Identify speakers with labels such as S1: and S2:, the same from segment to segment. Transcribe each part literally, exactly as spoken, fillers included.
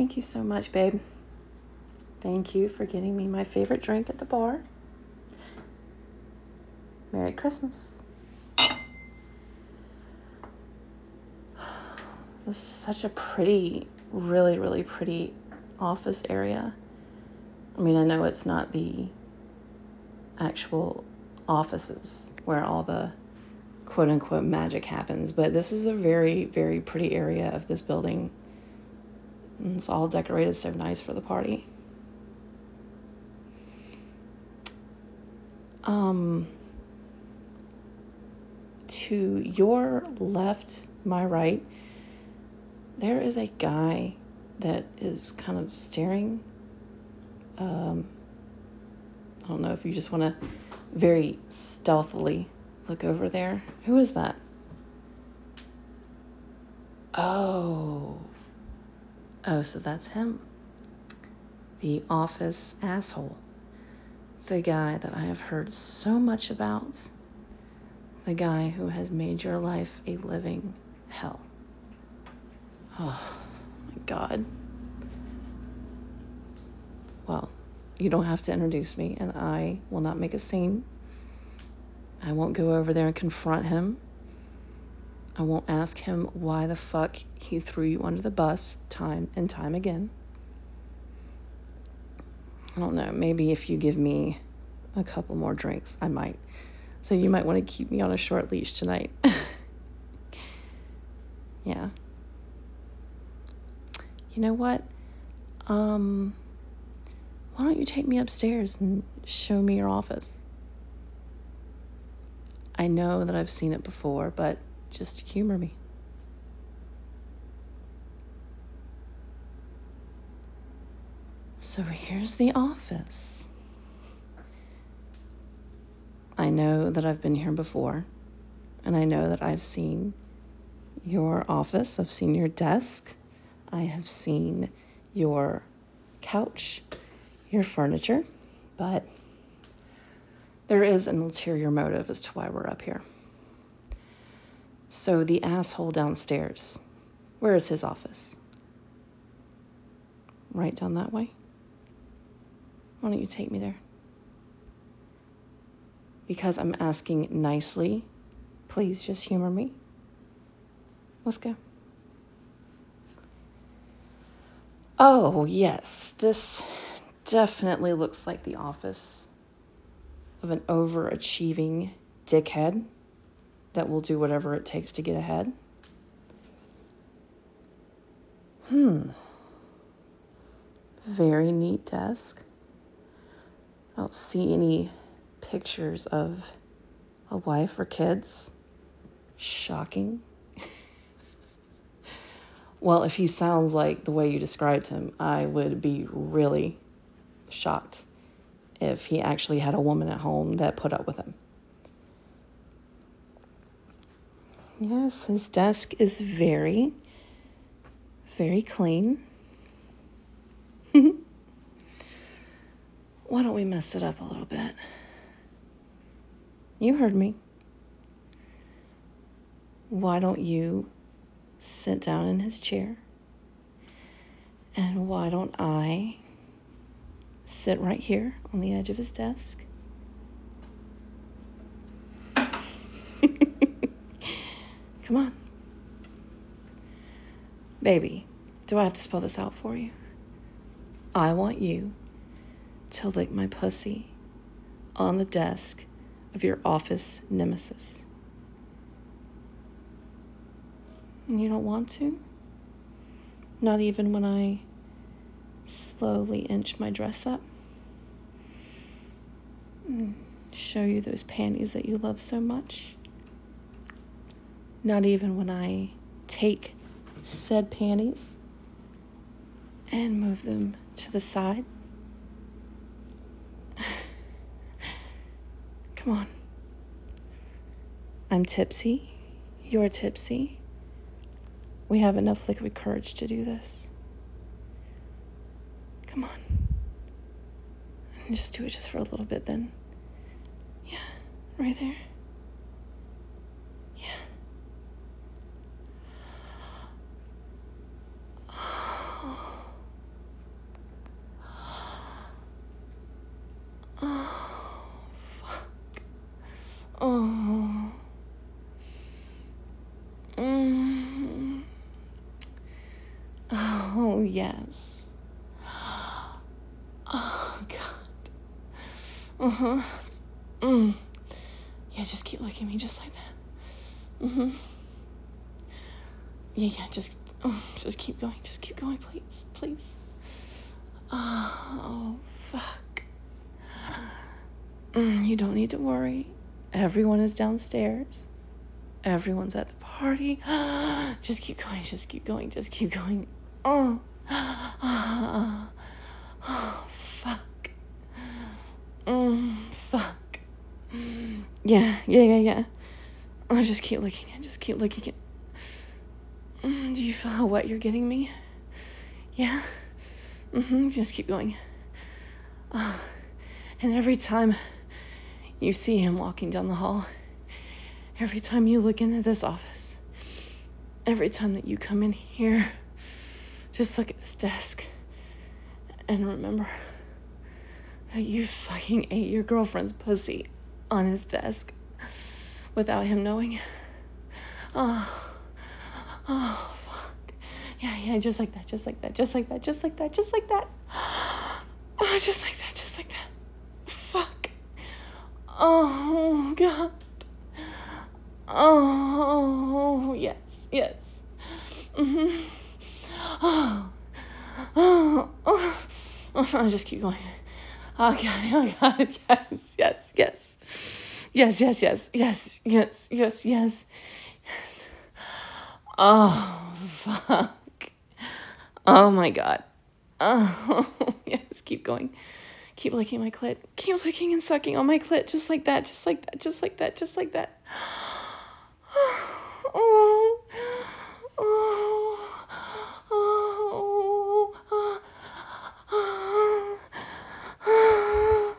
S1: Thank you so much, babe. Thank you for getting me my favorite drink at the bar. Merry Christmas. This is such a pretty, really, really pretty office area. I mean, I know it's not the actual offices where all the quote-unquote magic happens, but this is a very, very pretty area of this building. And it's all decorated so nice for the party. Um, to your left, my right, there is a guy that is kind of staring. Um, I don't know if you just want to very stealthily look over there. Who is that? Oh. Oh, so that's him. The office asshole. The guy that I have heard so much about. The guy who has made your life a living hell. Oh, my God. Well, you don't have to introduce me, and I will not make a scene. I won't go over there and confront him. I won't ask him why the fuck he threw you under the bus time and time again. I don't know, maybe if you give me a couple more drinks, I might. So you might want to keep me on a short leash tonight. Yeah. You know what? Um, why don't you take me upstairs and show me your office? I know that I've seen it before, but just humor me. So here's the office. I know that I've been here before, and I know that I've seen your office. I've seen your desk. I have seen your couch, your furniture, but there is an ulterior motive as to why we're up here. So the asshole downstairs, where is his office? Right down that way? Why don't you take me there? Because I'm asking nicely, please just humor me. Let's go. Oh, yes, this definitely looks like the office of an overachieving dickhead that will do whatever it takes to get ahead. Hmm. Very neat desk. I don't see any pictures of a wife or kids. Shocking. Well, if he sounds like the way you described him, I would be really shocked if he actually had a woman at home that put up with him. Yes, his desk is very, very clean. Why don't we mess it up a little bit? You heard me. Why don't you sit down in his chair? And why don't I sit right here on the edge of his desk? Come on. Baby, do I have to spell this out for you? I want you to lick my pussy on the desk of your office nemesis. And you don't want to? Not even when I slowly inch my dress up? And show you those panties that you love so much? Not even when I take said panties and move them to the side? Come on. I'm tipsy. You're tipsy. We have enough liquid courage to do this. Come on. And just do it just for a little bit then. Yeah, right there. Yeah. Mm. Oh, yes. Oh, God. Uh-huh. Mm. Yeah, just keep licking me just like that. Mm-hmm. Yeah, yeah, just, oh, just keep going. Just keep going, please. Please. Oh, fuck. Mm, you don't need to worry. Everyone is downstairs. Everyone's at the party. Just keep going. Just keep going. Just keep going. Oh. Oh, fuck. Mm, fuck. Yeah, yeah, yeah, yeah. Oh, just keep licking it. Just keep licking it. Mm, do you feel how wet you're getting me? Yeah? Mm-hmm. Just keep going. Oh. And every time you see him walking down the hall, every time you look into this office, every time that you come in here, just look at this desk and remember that you fucking ate your girlfriend's pussy on his desk without him knowing. Oh, oh, fuck. Yeah, yeah, just like that, just like that, just like that, just like that, just like that. Oh, just like that, just like that. Fuck. Oh, God. Oh, yes, yes. Mm-hmm. Oh, oh, oh, oh, just keep going. Oh, God, oh, God, yes, yes, yes. Yes, yes, yes, yes, yes, yes, yes, yes. Oh, fuck. Oh, my God. Oh, yes, keep going. Keep licking my clit. Keep licking and sucking on my clit, just like that, just like that, just like that, just like that. Oh, oh, oh, oh, oh, oh,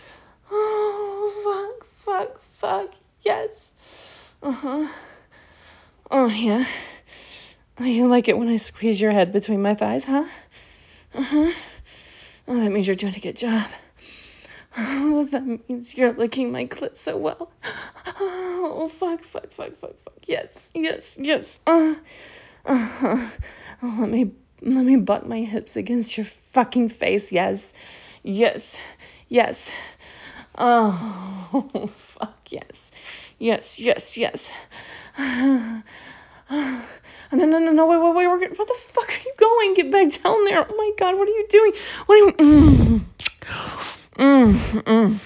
S1: oh, fuck, fuck, fuck, yes. Uh-huh. Oh, yeah. Oh, you like it when I squeeze your head between my thighs, huh? Uh-huh. Oh, that means you're doing a good job. Oh, that means you're licking my clit so well. Oh, fuck, fuck, fuck, fuck, fuck. Yes, yes, yes. Uh, uh, oh, let me, let me butt my hips against your fucking face. Yes, yes, yes. Oh, fuck, yes. Yes, yes, yes. No, no, no, no, wait, wait, wait, wait, where the fuck are you going? Get back down there. Oh my God, what are you doing? What are you, mm, mm,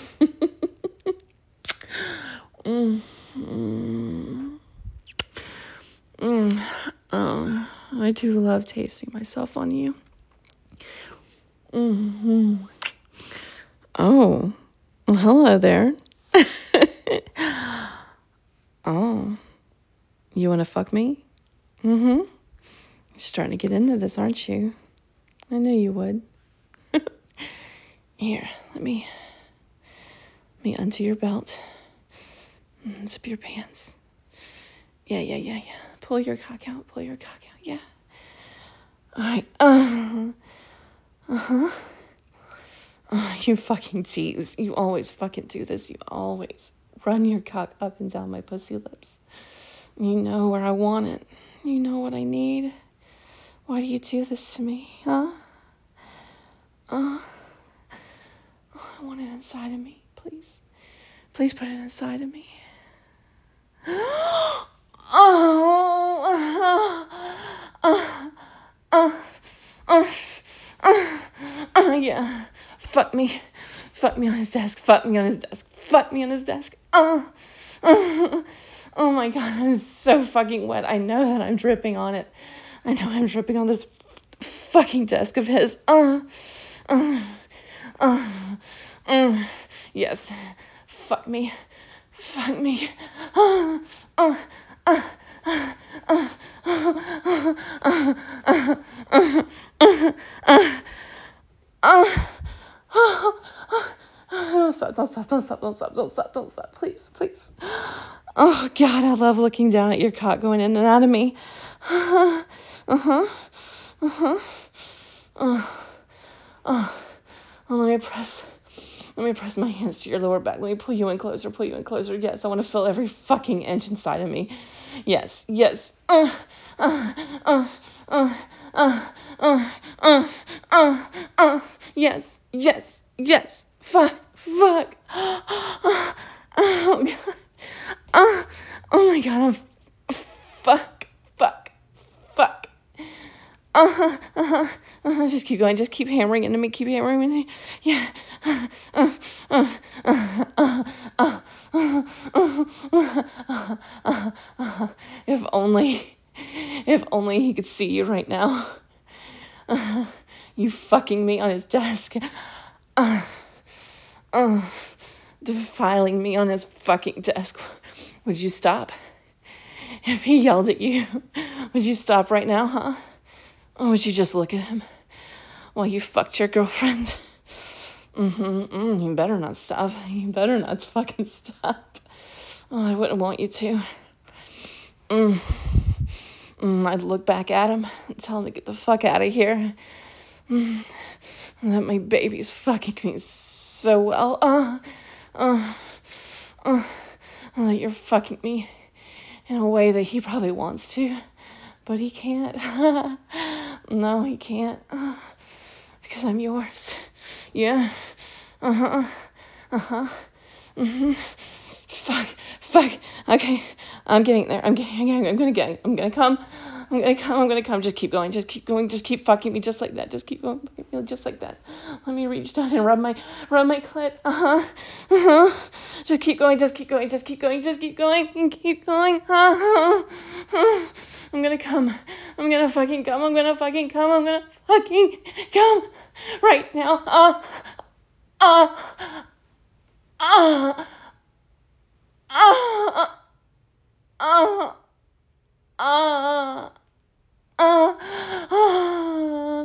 S1: mm, mm, mm, oh, I do love tasting myself on you. Mm-hmm. Oh, well, hello there. Oh, you want to fuck me? Mm-hmm. You're starting to get into this, aren't you? I knew you would. Here, let me, let me undo your belt. Zip your pants. Yeah, yeah, yeah, yeah. Pull your cock out. Pull your cock out. Yeah. All right. Uh, uh-huh. Oh, you fucking tease. You always fucking do this. You always run your cock up and down my pussy lips. You know where I want it. You know what I need. Why do you do this to me, huh? Uh, oh, I want it inside of me, please. Please put it inside of me. Oh, uh, uh, uh, uh, uh, uh, yeah. Fuck me. Fuck me on his desk. Fuck me on his desk. Fuck me on his desk. Uh, uh, oh my God, I'm so fucking wet. I know that I'm dripping on it. I know I'm dripping on this f- fucking desk of his. Uh, uh, uh, uh, yes. Fuck me. Fuck me. Uh, uh, uh, uh, uh, uh, uh, uh, uh, uh, uh, don't stop, don't stop, don't stop, don't stop, don't stop, don't stop, please, please. Oh, God, I love looking down at your cock going in and out of me. Uh-huh, uh-huh, uh-huh, uh, uh, oh, let me press, let me press my hands to your lower back. Let me pull you in closer, pull you in closer. Yes, I want to feel every fucking inch inside of me. Yes, yes. Uh, uh, uh, uh, uh, uh, uh, uh, uh, yes, yes, yes. Fuck, fuck. Oh, God. Uh, oh, my God. I'm, fuck, fuck, fuck. Uh-huh, uh-huh, uh-huh. Just keep going. Just keep hammering into me. Keep hammering into me. Yeah. Uh, uh, uh, uh, uh, uh, uh, uh, uh, uh, uh. If only, if only he could see you right now. Uh, you fucking me on his desk. Uh, uh, defiling me on his fucking desk. Would you stop? If he yelled at you, would you stop right now, huh? Or would you just look at him while you fucked your girlfriend? Mm-hmm. Mm, you better not stop. You better not fucking stop. Oh, I wouldn't want you to. Mm. Mm, I'd look back at him and tell him to get the fuck out of here. Mm. That my baby's fucking me so well. Uh, uh, uh, that you're fucking me in a way that he probably wants to, but he can't. No, he can't. Uh, because I'm yours. Yeah. Uh-huh. Uh-huh. Mm-hmm. Fuck. Fuck. Okay. I'm getting there. I'm getting I'm gonna get I'm gonna come. I'm gonna come. I'm gonna come. Just keep going. Just keep going. Just keep fucking me just like that. Just keep going. Just like that. Let me reach down and rub my rub my clit. Uh-huh. Uh-huh. Just keep going. Just keep going. Just keep going. Just keep going. And keep going. Uh-huh. Uh-huh. I'm gonna come. I'm gonna fucking come. I'm gonna fucking come. I'm gonna fucking come right now. Uh, uh, uh, uh, uh, uh, uh, uh,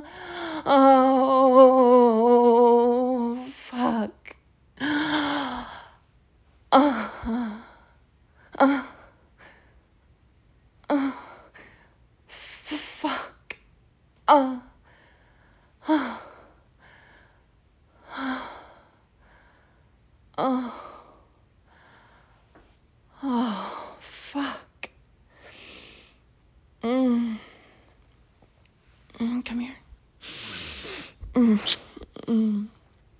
S1: oh, fuck. Uh, uh, uh, uh, fuck. Uh, uh, oh, oh, fuck. Mm. Mm, come here. Mm. Mm.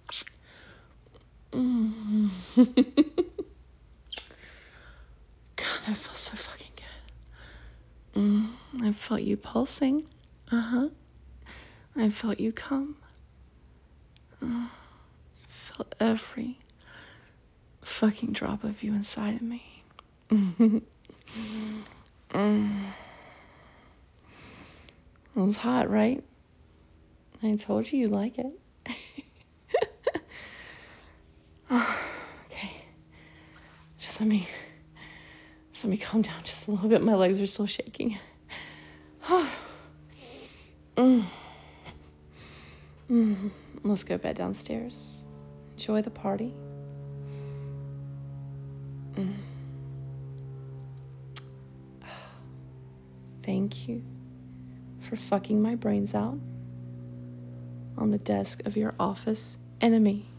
S1: Mm. God, that feels so fucking good. Mm. I felt you pulsing. Uh-huh. I felt you come. Uh, I felt every fucking drop of you inside of me. Mm. It was hot, right? I told you you like it. Oh, okay. Just let me, just let me calm down just a little bit. My legs are still shaking. mm. Mm. Let's go bed downstairs. Enjoy the party. Mm. Thank you for fucking my brains out on the desk of your office enemy.